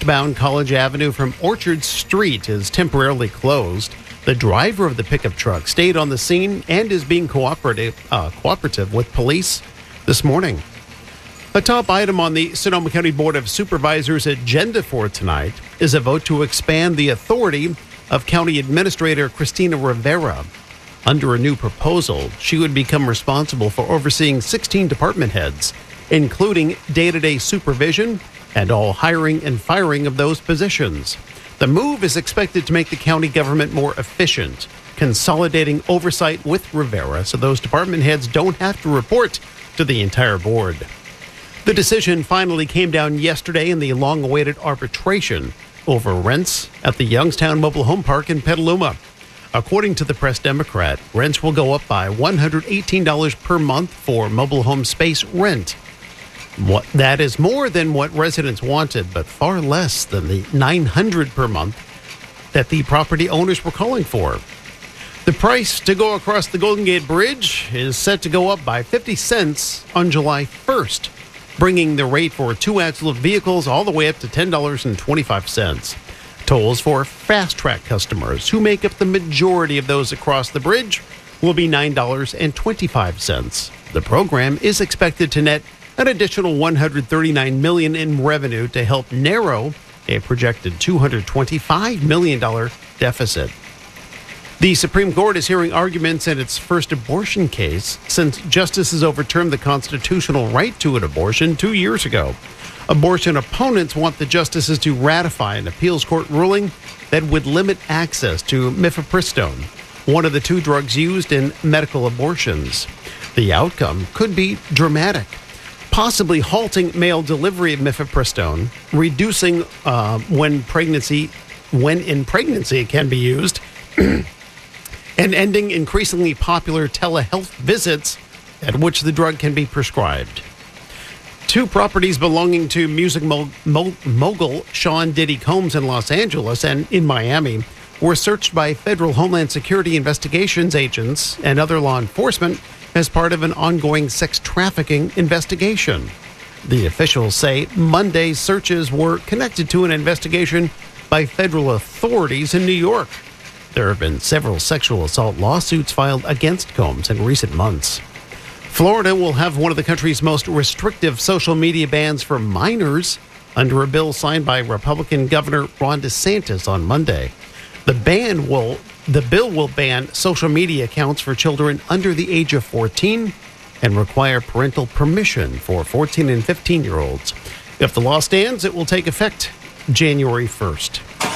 Westbound College Avenue from Orchard Street is temporarily closed. The driver of the pickup truck stayed on the scene and is being cooperative with police this morning. A top item on the Sonoma County Board of Supervisors' agenda for tonight is a vote to expand the authority of County Administrator Cristina Rivera. Under a new proposal, she would become responsible for overseeing 16 department heads, including day-to-day supervision and all hiring and firing of those positions. The move is expected to make the county government more efficient, consolidating oversight with Rivera so those department heads don't have to report to the entire board. The decision finally came down yesterday in the long-awaited arbitration over rents at the Youngstown Mobile Home Park in Petaluma. According to the Press Democrat, rents will go up by $118 per month for mobile home space rent. That is more than what residents wanted, but far less than the $900 per month that the property owners were calling for. The price to go across the Golden Gate Bridge is set to go up by 50 cents on July 1st, bringing the rate for two-axle vehicles all the way up to $10.25. Tolls for fast-track customers, who make up the majority of those across the bridge, will be $9.25. The program is expected to net an additional $139 million in revenue to help narrow a projected $225 million deficit. The Supreme Court is hearing arguments in its first abortion case since justices overturned the constitutional right to an abortion 2 years ago. Abortion opponents want the justices to ratify an appeals court ruling that would limit access to mifepristone, one of the two drugs used in medical abortions. The outcome could be dramatic, possibly halting male delivery of mifepristone, reducing when in pregnancy it can be used, and ending increasingly popular telehealth visits at which the drug can be prescribed. Two properties belonging to music mogul Sean Diddy Combs in Los Angeles and in Miami were searched by federal Homeland Security investigations agents and other law enforcement as part of an ongoing sex trafficking investigation. The officials say Monday's searches were connected to an investigation by federal authorities in New York. There have been several sexual assault lawsuits filed against Combs in recent months. Florida will have one of the country's most restrictive social media bans for minors under a bill signed by Republican Governor Ron DeSantis on Monday. The bill will ban social media accounts for children under the age of 14 and require parental permission for 14 and 15-year-olds. If the law stands, it will take effect January 1st.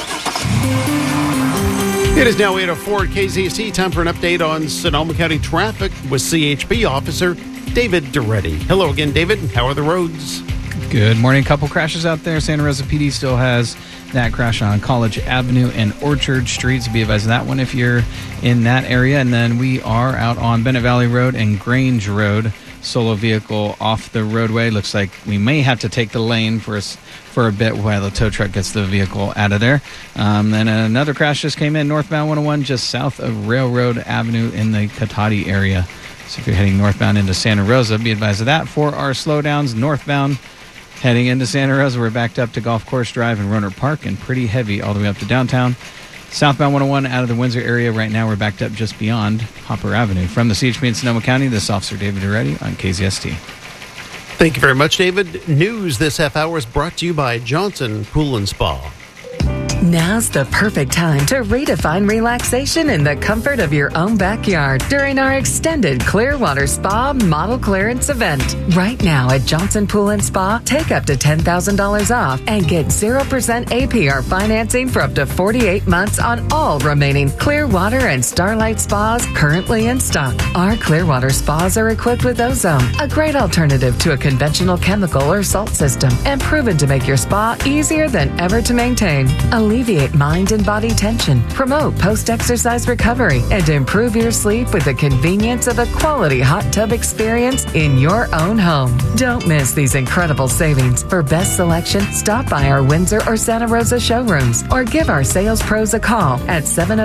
It is now 8:04 at KZST. Time for an update on Sonoma County traffic with CHP Officer David Duretti. Hello again, David. How are the roads? Good morning. Couple crashes out there. Santa Rosa PD still has that crash on College Avenue and Orchard Street, so be advised of that one if you're in that area. And then we are out on Bennett Valley Road and Grange Road. Solo vehicle off the roadway. Looks like we may have to take the lane for a bit while the tow truck gets the vehicle out of there. Then another crash just came in northbound 101 just south of Railroad Avenue in the Cotati area. So if you're heading northbound into Santa Rosa, be advised of that. For our slowdowns northbound heading into Santa Rosa, we're backed up to Golf Course Drive and Roner Park and pretty heavy all the way up to downtown. Southbound 101 out of the Windsor area right now, we're backed up just beyond Hopper Avenue. From the CHP in Sonoma County, this is Officer David Duretti on KZST. Thank you very much, David. News this half hour is brought to you by Johnson Pool and Spa. Now's the perfect time to redefine relaxation in the comfort of your own backyard during our extended Clearwater Spa model clearance event. Right now at Johnson Pool and Spa, take up to $10,000 off and get 0% APR financing for up to 48 months on all remaining Clearwater and Starlight Spas currently in stock. Our Clearwater Spas are equipped with ozone, a great alternative to a conventional chemical or salt system, and proven to make your spa easier than ever to maintain. Alleviate mind and body tension, promote post-exercise recovery, and improve your sleep with the convenience of a quality hot tub experience in your own home. Don't miss these incredible savings. For best selection, stop by our Windsor or Santa Rosa showrooms or give our sales pros a call at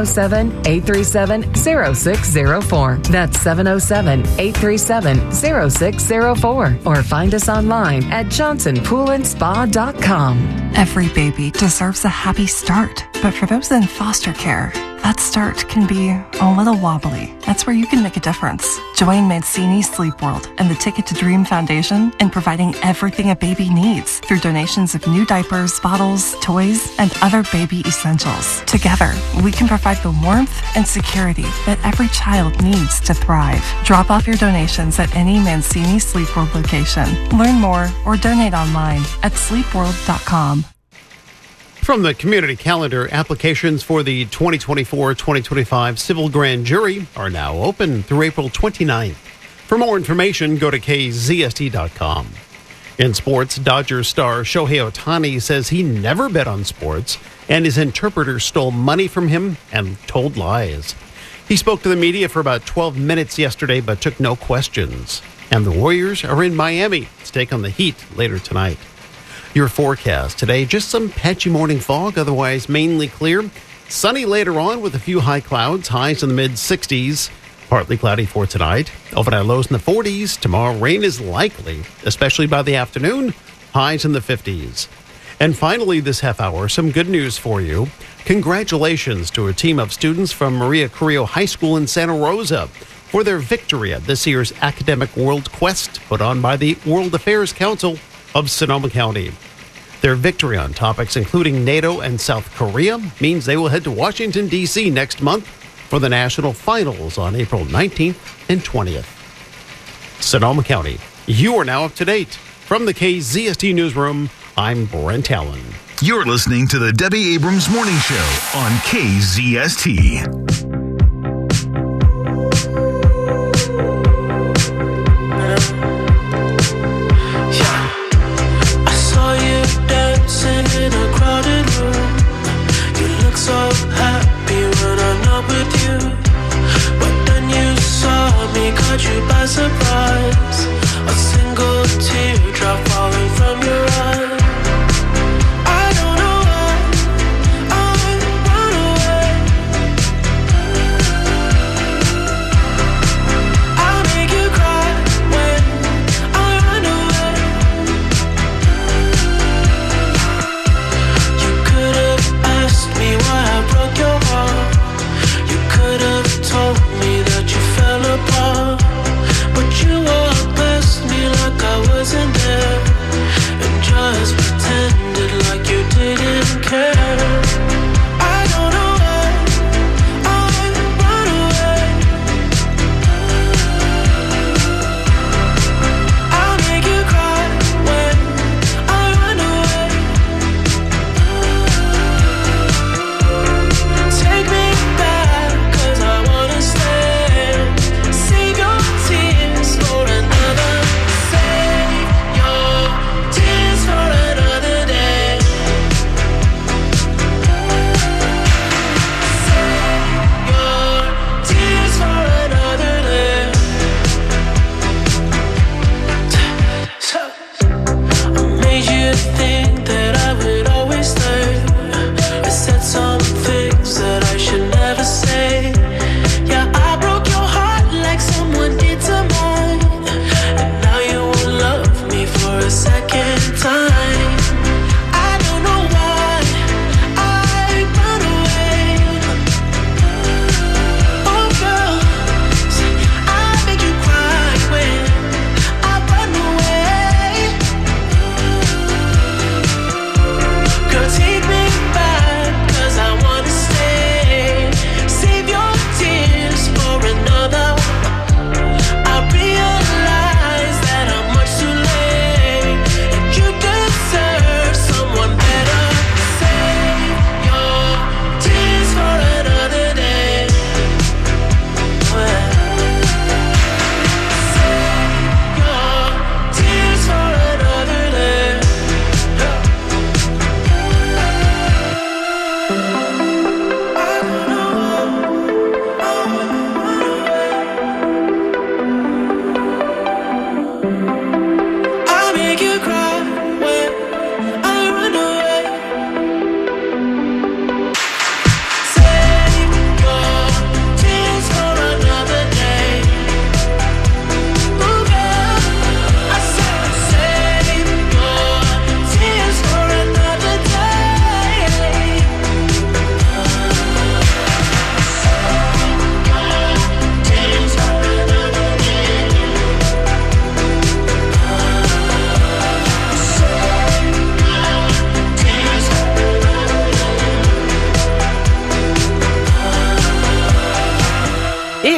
707-837-0604. That's 707-837-0604. Or find us online at johnsonpoolandspa.com. Every baby deserves a happy start, but for those in foster care, that start can be a little wobbly. That's where you can make a difference. Join Mancini Sleep World and the Ticket to Dream Foundation in providing everything a baby needs through donations of new diapers, bottles, toys, and other baby essentials. Together, we can provide the warmth and security that every child needs to thrive. Drop off your donations at any Mancini Sleep World location. Learn more or donate online at sleepworld.com. From the community calendar, applications for the 2024-2025 Civil Grand Jury are now open through April 29th. For more information, go to kzst.com. In sports, Dodgers star Shohei Ohtani says he never bet on sports and his interpreter stole money from him and told lies. He spoke to the media for about 12 minutes yesterday but took no questions. And the Warriors are in Miami to take on the Heat later tonight. Your forecast today, just some patchy morning fog, otherwise mainly clear. Sunny later on with a few high clouds, highs in the mid-60s. Partly cloudy for tonight. Overnight lows in the 40s. Tomorrow rain is likely, especially by the afternoon. Highs in the 50s. And finally this half hour, some good news for you. Congratulations to a team of students from Maria Carrillo High School in Santa Rosa for their victory at this year's Academic World Quest put on by the World Affairs Council of Sonoma County. Their victory on topics including NATO and South Korea means they will head to Washington, D.C. next month for the national finals on April 19th and 20th. Sonoma County, you are now up to date. From the KZST Newsroom, I'm Brent Allen. You're listening to the Debbie Abrams Morning Show on KZST. So happy when I'm not with you, but then you saw me, caught you by surprise. A single teardrop falling from your eye. I don't know why I run away.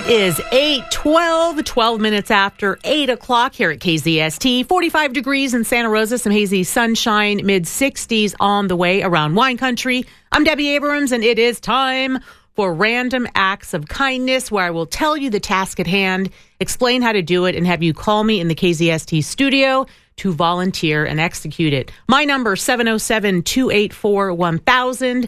It is 8:12, 12 minutes after 8 o'clock here at KZST. 45 degrees in Santa Rosa, some hazy sunshine, mid-60s on the way around wine country. I'm Debbie Abrams, and it is time for Random Acts of Kindness, where I will tell you the task at hand, explain how to do it, and have you call me in the KZST studio to volunteer and execute it. My number, 707-284-1000,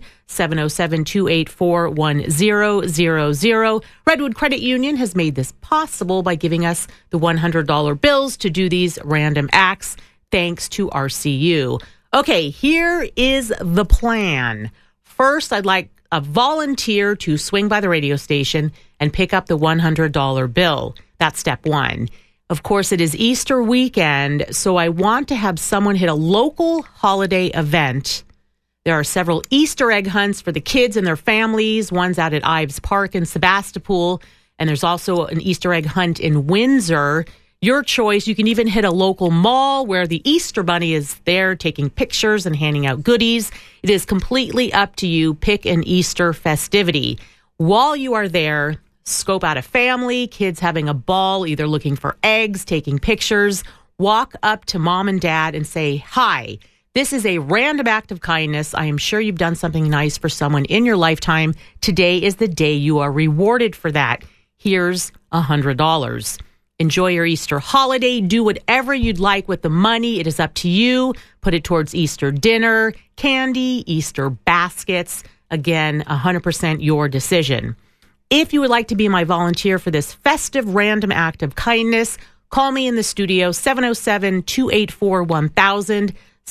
707-284-1000. Redwood Credit Union has made this possible by giving us the $100 bills to do these random acts, thanks to RCU. Okay, here is the plan. First, I'd like a volunteer to swing by the radio station and pick up the $100 bill. That's step one. Of course, it is Easter weekend, so I want to have someone hit a local holiday event. There are several Easter egg hunts for the kids and their families. One's out at Ives Park in Sebastopol, and there's also an Easter egg hunt in Windsor. Your choice. You can even hit a local mall where the Easter Bunny is there taking pictures and handing out goodies. It is completely up to you. Pick an Easter festivity. While you are there, scope out a family, kids having a ball, either looking for eggs, taking pictures. Walk up to mom and dad and say, "Hi, this is a random act of kindness. I am sure you've done something nice for someone in your lifetime. Today is the day you are rewarded for that. Here's $100. Enjoy your Easter holiday. Do whatever you'd like with the money. It is up to you. Put it towards Easter dinner, candy, Easter baskets. Again, 100% your decision. If you would like to be my volunteer for this festive random act of kindness, call me in the studio, 707-284-1000,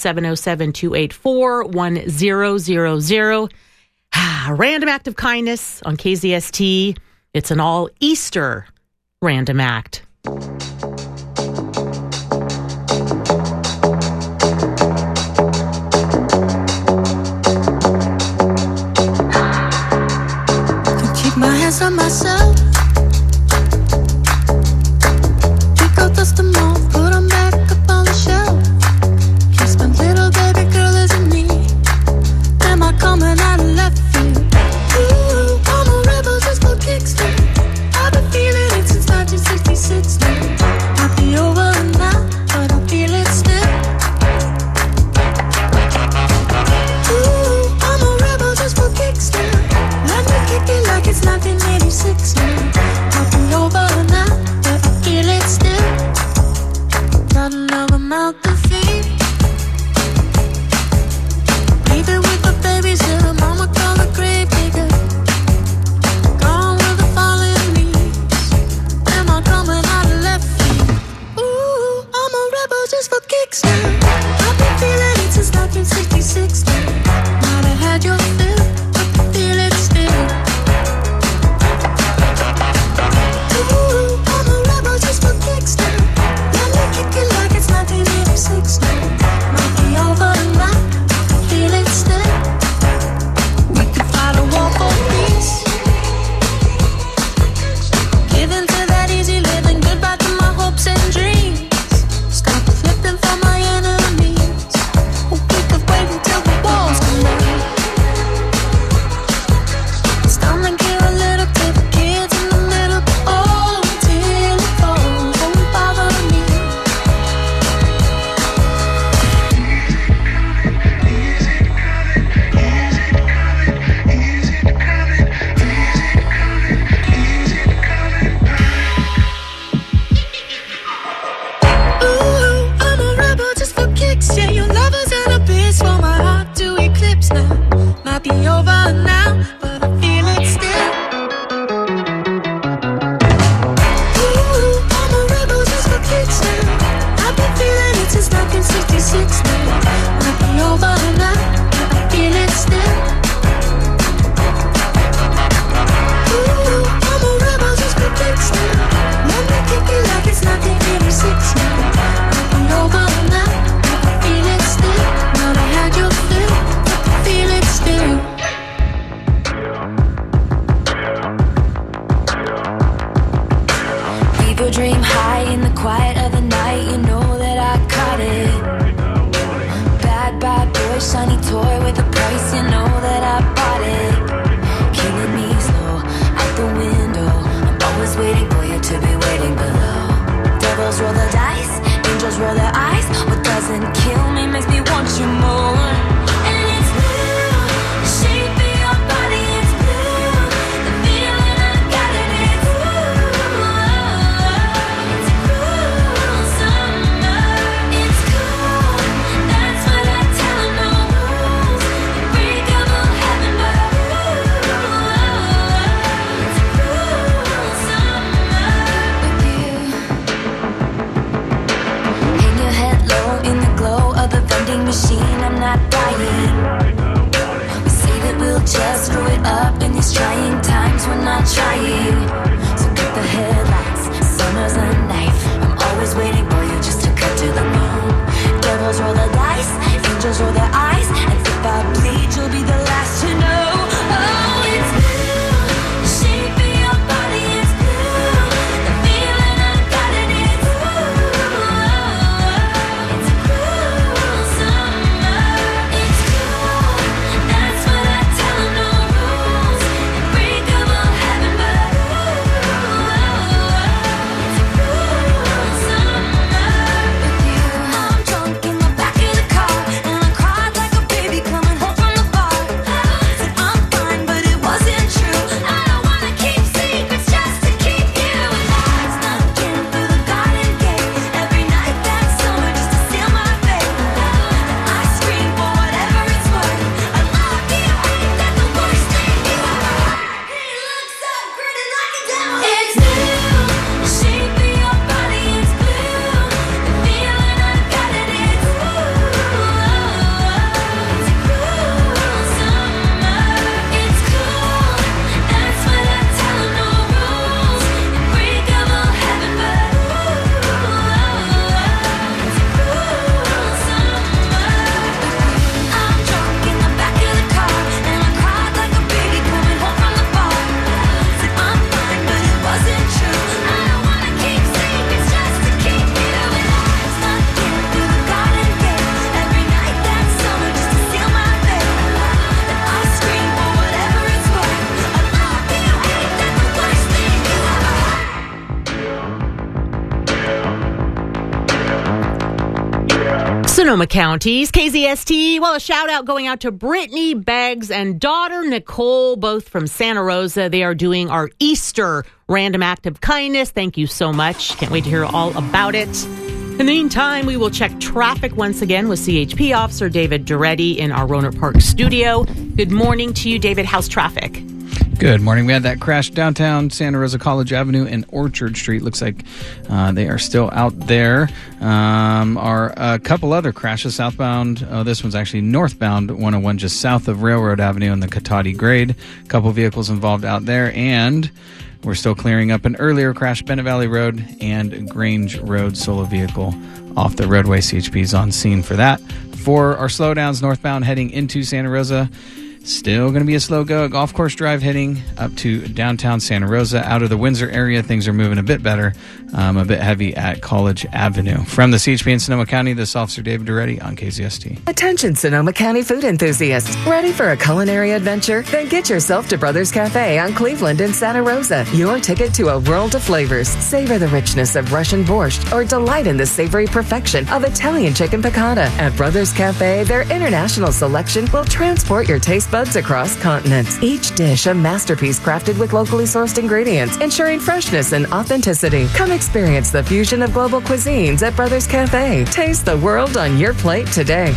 707-284-1000. Random act of kindness on KZST. It's an all Easter random act. My hands on myself. Pick out dust them off, put them back up on the shelf. Kiss my little baby girl isn't me. Am I coming out of left field? Ooh, I'm a rebel just for kicks now. I've been feeling it since 1966 now. Might be over now, but I feel it still. Ooh, I'm a rebel just for kicks now. Let me kick it like it's 1986 now. I'll be over now, but I feel it still. Got another mouth to feed. Leaving with the babies till mama call the grave digger. Gone with the fallen leaves. Am I coming out of left field? Ooh, I'm a rebel just for kicks now. I've been feeling it since 1966 now. Might have had your fill, but I feel it still. Ooh, I'm a rebel just for kicks now. Let me kick it like it's 1986 now. Might be over now, I feel it still. We could fight a war for peace. Giving to that easy living, goodbye to my hopes and dreams. Stop flipping for my enemies. We could wait until the walls come down. It's time to give a little to the kids in the middle. Oh, till it falls, won't bother me. Ooh, I'm a rebel just for kicks. Yeah, your lovers and a bitch for my heart to eclipse now. Might be over now, but I feel it still. Ooh, I'm a rebel just for kicks now. I've been feeling it since 1966 now. Might be over now, but I feel it still. Ooh, I'm a rebel just for kicks now. Let me kick it like it's 1986 now. Might be over now, but I feel it still. Might have had your fill, but I feel it still. People dream high in the quiet of the night. You know that I caught it. Bad, bad boy, shiny toy with a price. You know that I bought it. Killing me slow out the window. I'm always doesn't kill me, makes me want you more. And it's blue, the shape of your body, it's blue. The feeling I got it, it's cruel summer. It's cool, that's what I tell them, no rules. Unbreakable heaven, but it's cruel summer with you. Hang your head low in the glow of the vending machine, I'm not dying. We say that we'll just screw it up in these trying times, we're not trying. So cut the headlights, summer's a knife. I'm always waiting for you just to cut to the moon. Devils roll the dice, angels roll their eyes, and if I bleed, you'll be the last to know. Oh, it's blue, the shape of your body, it's blue. The feeling I got it, it's cruel summer. It's cool, that's what I tell them, no rules. Unbreakable heaven, but it's cruel summer with you. I'm drunk in the back of the car, and I cried like a baby coming home from the bar. Said I'm fine, but it wasn't true. I don't wanna keep secrets just to keep you alive. Snuck in through the garden gate every night that summer just to seal my fate. And I scream for whatever it's worth. I love you, ain't that the worst thing you ever heard? He looks up, grinning like a devil. It's blue, the shape of your body, it's blue. The feeling I got it, it's cruel summer. It's cool, that's what I tell them, no rules. Unbreakable heaven, but it's cruel summer. I'm drunk in the back of the car, and I cried like a baby coming home from the bar. Said I'm fine, but it wasn't true. I don't wanna keep secrets just to keep you alive. Snuck in through the garden gate every night that summer just to seal my fate. And I scream for whatever it's worth. I love you, ain't that the worst thing you ever heard? Sonoma County's KZST. Well, a shout out going out to Brittany Beggs and daughter Nicole, both from Santa Rosa. They are doing our Easter random act of kindness. Thank you so much. Can't wait to hear all about it. In the meantime, we will check traffic once again with CHP Officer David Duretti in our Rohnert Park studio. Good morning to you, David. How's traffic? Good morning. We had that crash downtown Santa Rosa College Avenue and Orchard Street. Looks like they are still out there. Are a couple other crashes southbound. This one's actually northbound 101 just south of Railroad Avenue in the Cotati grade. A couple vehicles involved out there, and we're still clearing up an earlier crash, Bennett Valley Road and Grange Road, solo vehicle off the roadway. CHP is on scene for that. For our slowdowns northbound heading into Santa Rosa, still going to be a slow go at Golf Course Drive heading up to downtown Santa Rosa. Out of the Windsor area, things are moving a bit better, a bit heavy at College Avenue. From the CHP in Sonoma County, this is Officer David Duretti on KZST. Attention Sonoma County food enthusiasts. Ready for a culinary adventure? Then get yourself to Brothers Cafe on Cleveland in Santa Rosa. Your ticket to a world of flavors. Savor the richness of Russian borscht or delight in the savory perfection of Italian chicken piccata. At Brothers Cafe, their international selection will transport your taste buds across continents. Each dish a masterpiece crafted with locally sourced ingredients, ensuring freshness and authenticity. Come experience the fusion of global cuisines at Brothers Cafe. Taste the world on your plate today.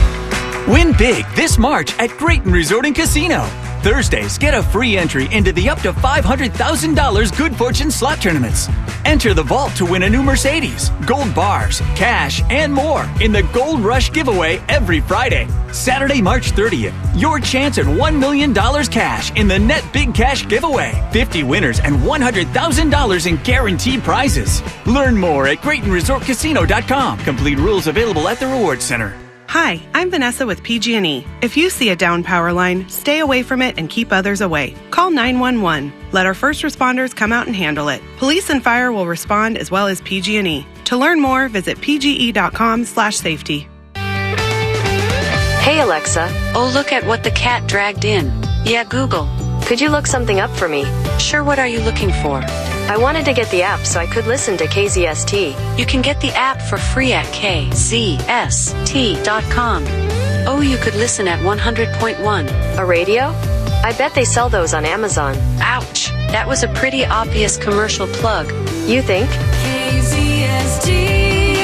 Win big this March at Grayton Resort and Casino. Thursdays, get a free entry into the up to $500,000 Good Fortune slot tournaments. Enter the vault to win a new Mercedes, gold bars, cash, and more in the Gold Rush giveaway every Friday. Saturday, March 30th, your chance at $1 million cash in the Net Big Cash giveaway. 50 winners and $100,000 in guaranteed prizes. Learn more at GraytonResortCasino.com. Complete rules available at the Rewards Center. Hi, I'm Vanessa with PG&E. If you see a down power line, stay away from it and keep others away. Call 911. Let our first responders come out and handle it. Police and fire will respond as well as PG&E. To learn more, visit pge.com/safety. Hey Alexa. Oh, look at what the cat dragged in. Yeah, Google. Could you look something up for me? Sure, what are you looking for? I wanted to get the app so I could listen to KZST. You can get the app for free at kzst.com. Oh, you could listen at 100.1. A radio? I bet they sell those on Amazon. Ouch. That was a pretty obvious commercial plug. You think? KZST.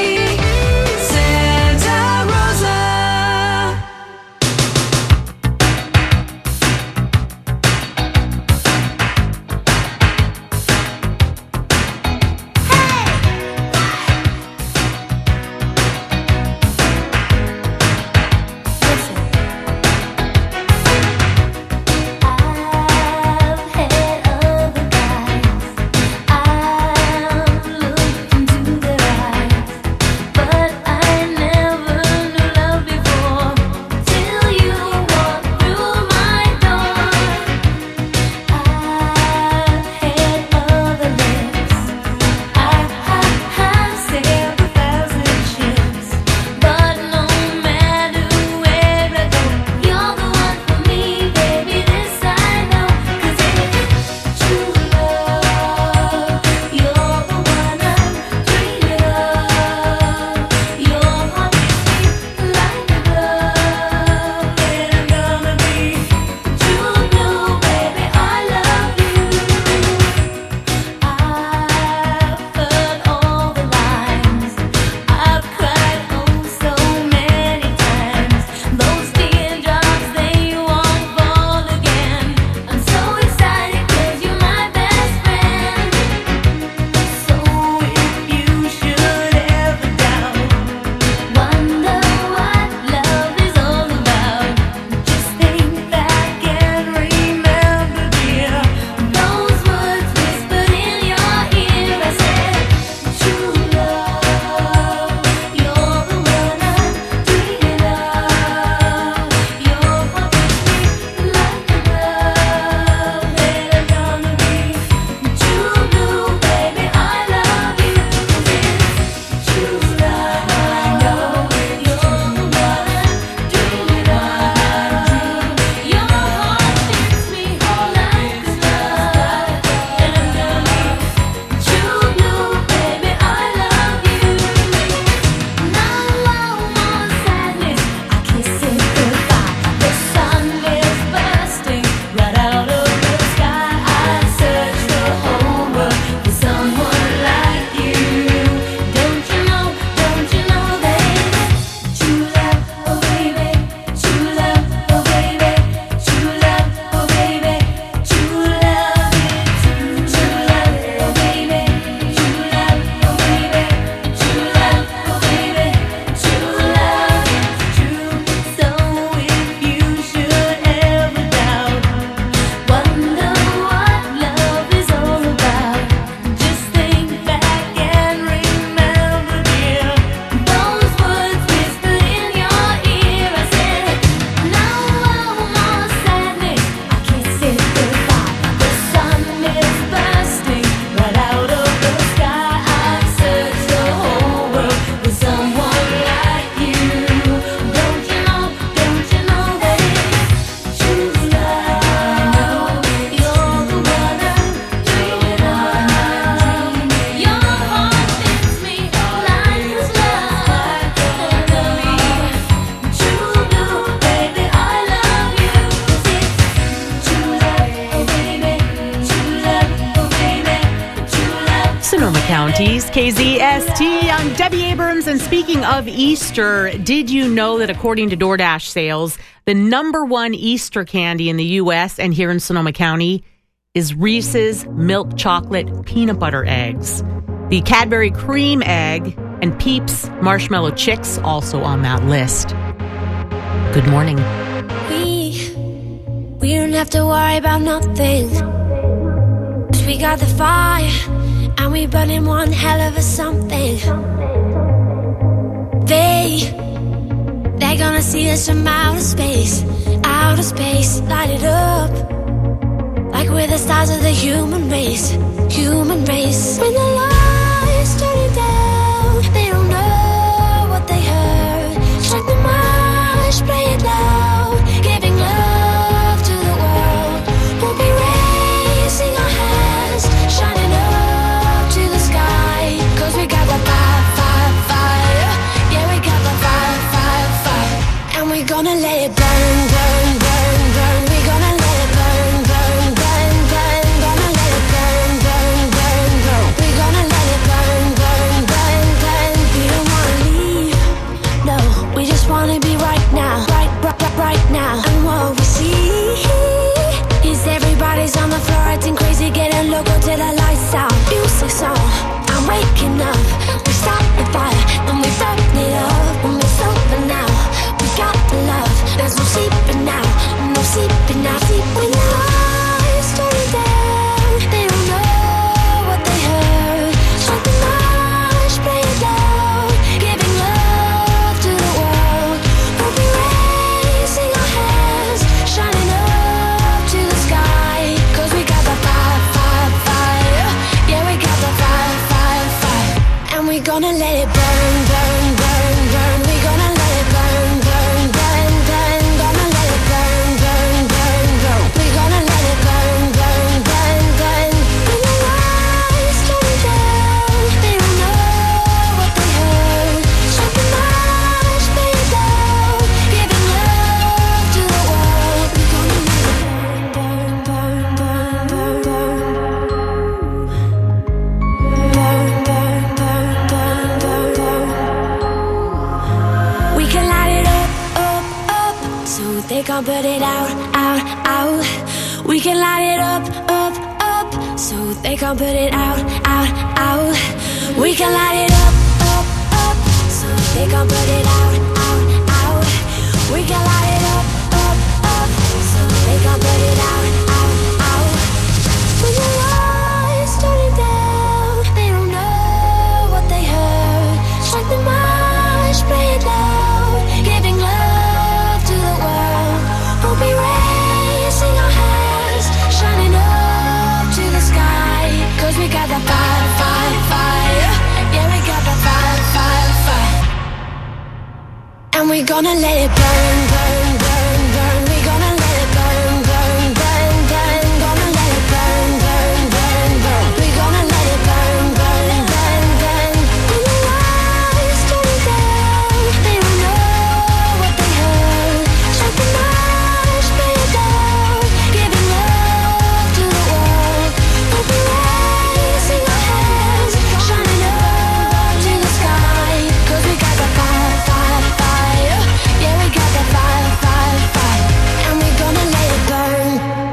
Sonoma County's KZST. I'm Debbie Abrams, and speaking of Easter, did you know that according to DoorDash sales, the number one Easter candy in the U.S. and here in Sonoma County is Reese's Milk Chocolate Peanut Butter Eggs. The Cadbury Cream Egg and Peeps Marshmallow Chicks also on that list. Good morning. We don't have to worry about nothing, 'cause we got the fire and we burning one hell of a something. They're gonna see us from outer space, light it up like we're the stars of the human race. When the lights turn down, they don't know what they heard. Strike the march, play it loud, giving love to the world. We'll be raising our hands, shining up. But now see when the lights turn down, they don't know what they heard. Strike the march, play it loud, giving love to the world. We'll be raising our hands, shining up to the sky. 'Cause we got the fire, fire, fire. Yeah, we got the fire, fire, fire. And we gonna let it burn, burn, burn, burn. We gonna let it burn, burn, burn, burn. Gonna let it burn, burn, burn, burn. We gonna let it burn, burn, burn, burn. When the lights turn down, they don't know what they heard. Strike the march, play it loud, giving love to the world. We gonna let it burn, burn, burn, burn, burn, burn, burn, burn, burn, burn, burn. We can light it up, up, up, so they can't put it out, out, out. We can light it up, up, up, so they can't put it out, out, out. We can light it up, up, up, so they can't put it out, out, out. We can light it up, up, up, so they can't put it out, out, out. When the lights turn down, they don't know what they heard. Strike the march, play it loud, giving love to the world. We'll be raising our hands, shining up to the sky. 'Cause we got the fire, fire, fire. Yeah, we got the fire, fire, fire. And we gonna let it burn, burn, burn, burn. We gonna let it burn, burn, burn, burn. Gonna let it burn, burn, burn, burn. We gonna let it burn, burn, burn, burn. When the lights turn down, they don't know what they heard. Strike the march, play it loud, giving love to the world. We'll be raising our hands, shining up to the sky. 'Cause we got the fire, fire, fire. Yeah, we got the fire, fire, fire. And we gonna let it burn.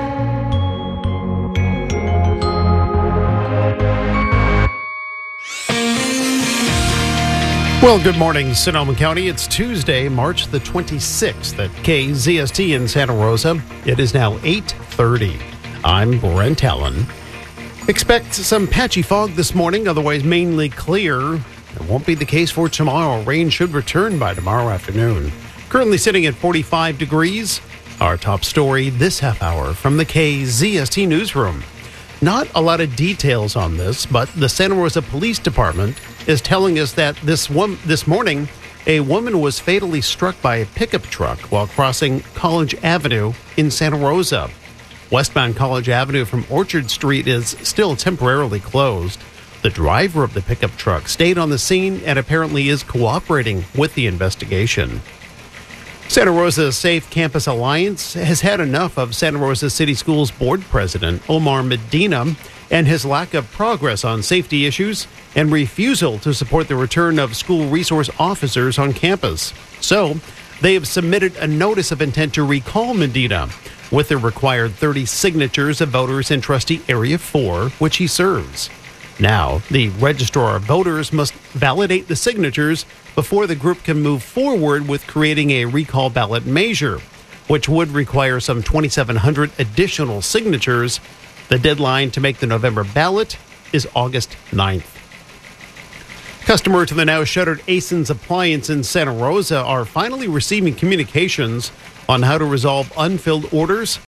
Well, good morning, Sonoma County. It's Tuesday, March the 26th at KZST in Santa Rosa. It is now 8:30. I'm Brent Allen. Expect some patchy fog this morning, otherwise mainly clear. It won't be the case for tomorrow. Rain should return by tomorrow afternoon. Currently sitting at 45 degrees. Our top story this half hour from the KZST newsroom. Not a lot of details on this, but the Santa Rosa Police Department is telling us that this morning, a woman was fatally struck by a pickup truck while crossing College Avenue in Santa Rosa. Westbound College Avenue from Orchard Street is still temporarily closed. The driver of the pickup truck stayed on the scene and apparently is cooperating with the investigation. Santa Rosa Safe Campus Alliance has had enough of Santa Rosa City Schools Board President Omar Medina and his lack of progress on safety issues and refusal to support the return of school resource officers on campus. So, they have submitted a notice of intent to recall Medina with the required 30 signatures of voters in Trustee Area 4, which he serves. Now, the Registrar of Voters must validate the signatures before the group can move forward with creating a recall ballot measure, which would require some 2,700 additional signatures. The deadline to make the November ballot is August 9th. Customers to the now shuttered Ason's Appliance in Santa Rosa are finally receiving communications on how to resolve unfilled orders